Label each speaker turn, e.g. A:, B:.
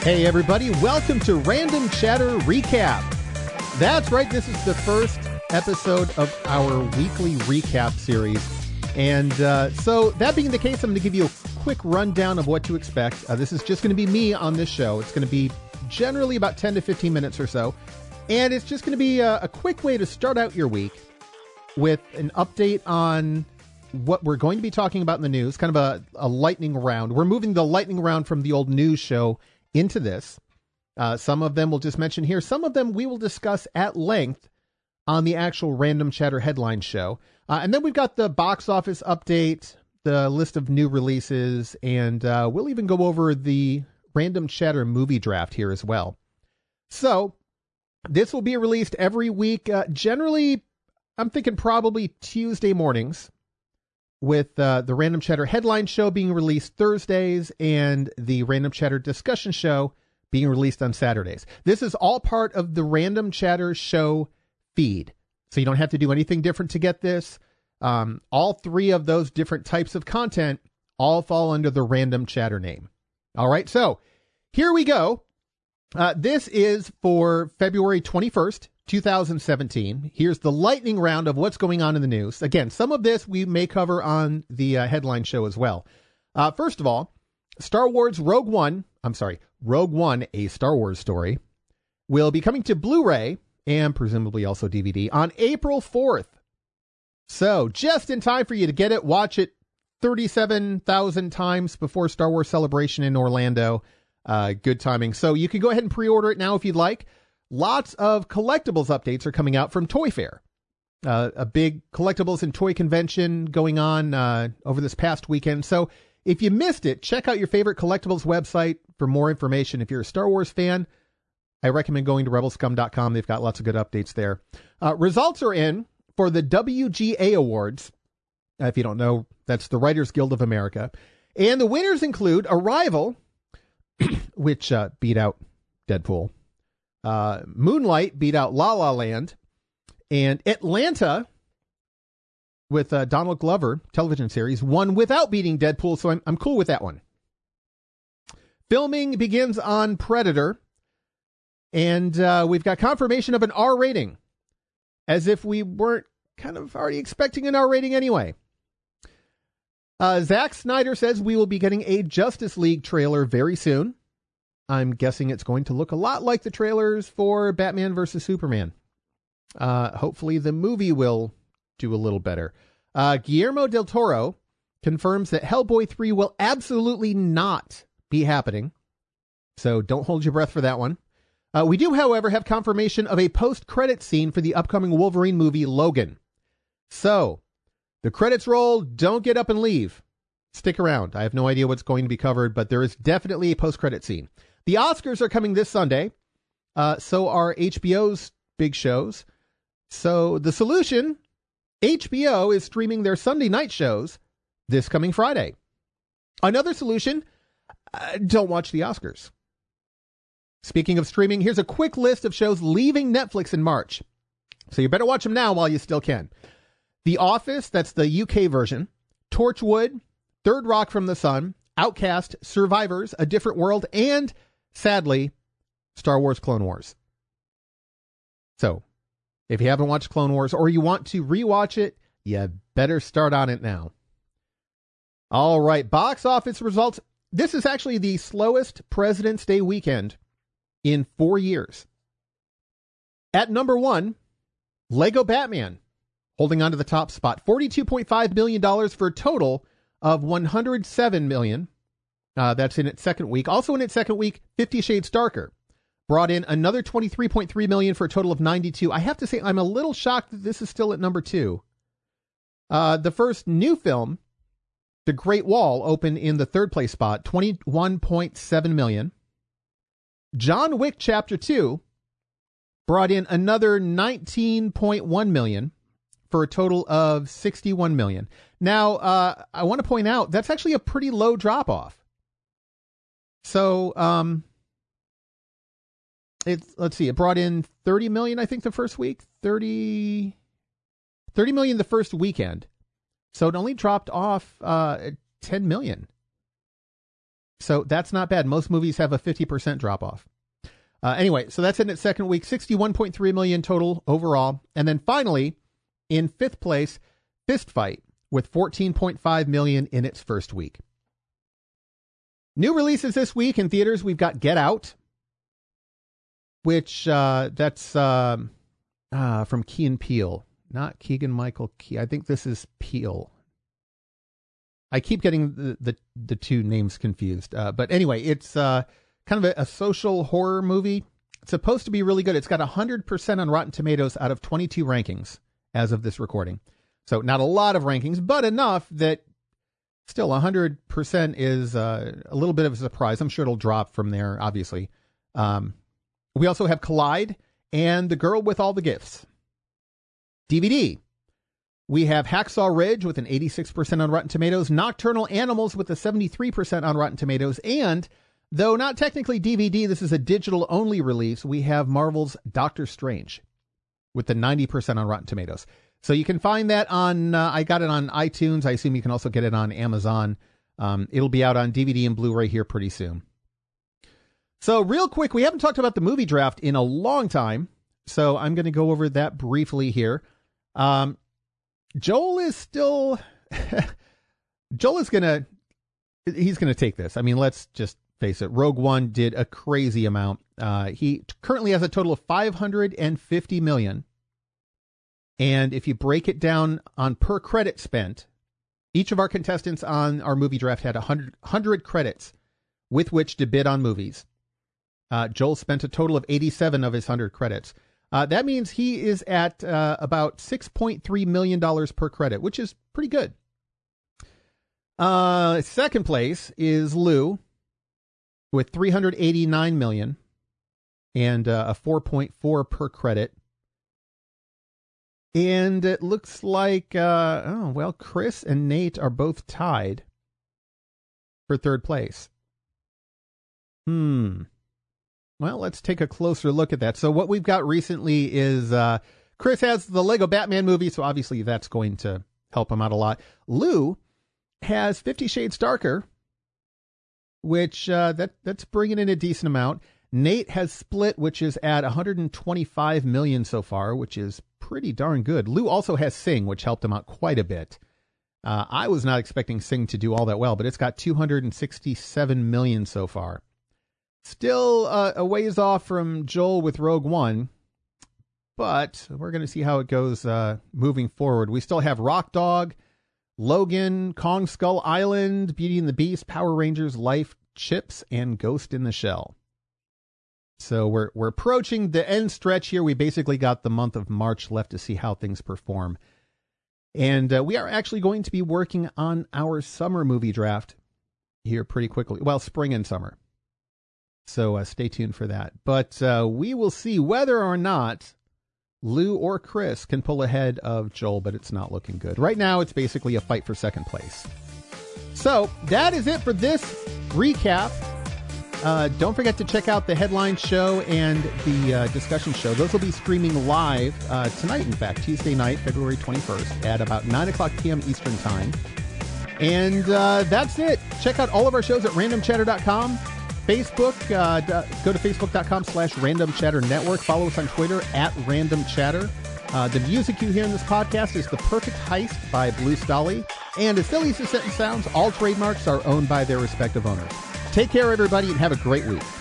A: Hey everybody, welcome to Random Chatter Recap. That's right, this is the first episode of our weekly recap series. And so that being the case, I'm going to give you a quick rundown of what to expect. This is just going to be me on this show. It's going to be generally about 10 to 15 minutes or so. And it's just going to be a quick way to start out your week with an update on what we're going to be talking about in the news, kind of a lightning round. We're moving the lightning round from the old news show into this. Some of them we'll just mention here. Some of them we will discuss at length on the actual Random Chatter headline show. And then we've got the box office update, the list of new releases, and we'll even go over the Random Chatter movie draft here as well. So this will be released every week. Generally, I'm thinking probably Tuesday mornings, with the Random Chatter headline show being released Thursdays and the Random Chatter discussion show being released on Saturdays. This is all part of the Random Chatter show feed, so you don't have to do anything different to get this. All three of those different types of content all fall under the Random Chatter name. All right, so here we go. This is for February 21st, 2017. Here's the lightning round of what's going on in the news. Again, some of this we may cover on the headline show as well. First of all, Rogue One, a Star Wars story, will be coming to Blu-ray and presumably also DVD on April 4th. So just in time for you to get it, watch it 37,000 times before Star Wars Celebration in Orlando. Good timing. So you can go ahead and pre-order it now if you'd like. Lots of collectibles updates are coming out from Toy Fair. A big collectibles and toy convention going on over this past weekend. So if you missed it, check out your favorite collectibles website for more information. If you're a Star Wars fan, I recommend going to rebelscum.com. They've got lots of good updates there. Results are in for the WGA Awards. If you don't know, that's the Writers Guild of America. And the winners include Arrival, which beat out Deadpool. Moonlight beat out La La Land, and Atlanta with Donald Glover television series won without beating Deadpool, so I'm cool with that one. Filming begins on Predator, and we've got confirmation of an R rating, as if we weren't kind of already expecting an R rating anyway. Zack Snyder says we will be getting a Justice League trailer very soon. I'm guessing it's going to look a lot like the trailers for Batman vs. Superman. Hopefully the movie will do a little better. Guillermo del Toro confirms that Hellboy 3 will absolutely not be happening. So don't hold your breath for that one. We do, however, have confirmation of a post-credit scene for the upcoming Wolverine movie, Logan. So the credits roll, don't get up and leave. Stick around. I have no idea what's going to be covered, but there is definitely a post-credit scene. The Oscars are coming this Sunday. So are HBO's big shows. So the solution, HBO is streaming their Sunday night shows this coming Friday. Another solution, don't watch the Oscars. Speaking of streaming, here's a quick list of shows leaving Netflix in March. So you better watch them now while you still can. The Office, that's the UK version. Torchwood, Third Rock from the Sun, Outcast, Survivors, A Different World, and sadly, Star Wars Clone Wars. So, if you haven't watched Clone Wars or you want to rewatch it, you better start on it now. All right, box office results. This is actually the slowest President's Day weekend in 4 years. At number 1, Lego Batman, holding on to the top spot. $42.5 million for a total of $107 million. That's in its second week. Also in its second week, 50 Shades Darker brought in another $23.3 million for a total of 92. I have to say, I'm a little shocked that this is still at number 2. The first new film, The Great Wall, opened in the third place spot, $21.7 million. John Wick Chapter 2 brought in another $19.1 million for a total of $61 million. Now, I want to point out, that's actually a pretty low drop-off. So, let's see, it brought in 30 million, I think, the first week. 30 million the first weekend. So it only dropped off 10 million So that's not bad. Most movies have a 50% drop off. Anyway, so that's in its second week, 61.3 million total overall. And then finally, in fifth place, Fist Fight with 14.5 million in its first week. New releases this week in theaters, we've got Get Out, which that's from Key and Peele, not Keegan-Michael Key. I think this is Peele. I keep getting the two names confused. But anyway, it's kind of a social horror movie. It's supposed to be really good. It's got 100% on Rotten Tomatoes out of 22 rankings as of this recording. So not a lot of rankings, but enough that still 100% is a little bit of a surprise. I'm sure it'll drop from there, obviously. We also have Collide and The Girl with All the Gifts. DVD. We have Hacksaw Ridge with an 86% on Rotten Tomatoes, Nocturnal Animals with a 73% on Rotten Tomatoes, and though not technically DVD, this is a digital-only release, we have Marvel's Doctor Strange with the 90% on Rotten Tomatoes. So you can find that on, I got it on iTunes. I assume you can also get it on Amazon. It'll be out on DVD and Blu-ray here pretty soon. So real quick, we haven't talked about the movie draft in a long time, so I'm going to go over that briefly here. Joel is still, he's going to take this. I mean, let's just face it. Rogue One did a crazy amount. He currently has a total of 550 million. And if you break it down on per credit spent, each of our contestants on our movie draft had 100 credits with which to bid on movies. Joel spent a total of 87 of his 100 credits. That means he is at about $6.3 million per credit, which is pretty good. Second place is Lou with 389 million and a 4.4 per credit. And it looks like, Chris and Nate are both tied for third place. Well, let's take a closer look at that. So what we've got recently is Chris has the Lego Batman movie, so obviously that's going to help him out a lot. Lou has 50 Shades Darker, which that's bringing in a decent amount. Nate has Split, which is at 125 million so far, which is pretty darn good. Lou also has Sing, which helped him out quite a bit. I was not expecting Sing to do all that well, but it's got 267 million so far. Still a ways off from Joel with Rogue One, but we're going to see how it goes moving forward. We still have Rock Dog, Logan, Kong Skull Island, Beauty and the Beast, Power Rangers, Life, Chips, and Ghost in the Shell. So we're approaching the end stretch here. We basically got the month of March left to see how things perform. And we are actually going to be working on our summer movie draft here pretty quickly. Well, spring and summer. So stay tuned for that. But we will see whether or not Lou or Chris can pull ahead of Joel, but it's not looking good. Right now, it's basically a fight for second place. So that is it for this recap. Don't forget to check out the headline show and the discussion show. Those will be streaming live tonight, in fact, Tuesday night, February 21st at about 9 o'clock p.m. Eastern Time. And that's it. Check out all of our shows at randomchatter.com. Facebook, go to facebook.com/Random Chatter Network. Follow us on Twitter at Random Chatter. The music you hear in this podcast is The Perfect Heist by Blue Stolly. And as silly as the sentence sounds, all trademarks are owned by their respective owners. Take care, everybody, and have a great week.